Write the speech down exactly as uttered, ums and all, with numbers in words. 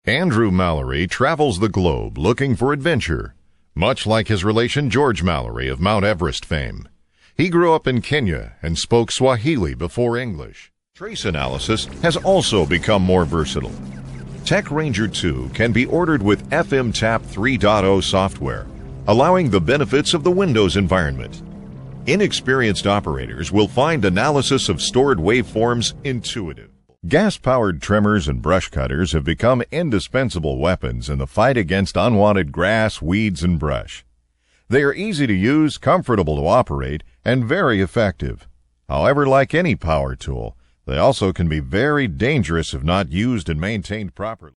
Andrew Mallory travels the globe looking for adventure, much like his relation George Mallory of Mount Everest fame. He grew up in Kenya and spoke Swahili before English. Trace analysis has also become more versatile. TechRanger two can be ordered with F M Tap three point oh software, allowing the benefits of the Windows environment. Inexperienced operators will find analysis of stored waveforms intuitive. Gas-powered trimmers and brush cutters have become indispensable weapons in the fight against unwanted grass, weeds, and brush. They are easy to use, comfortable to operate, and very effective. However, like any power tool, they also can be very dangerous if not used and maintained properly.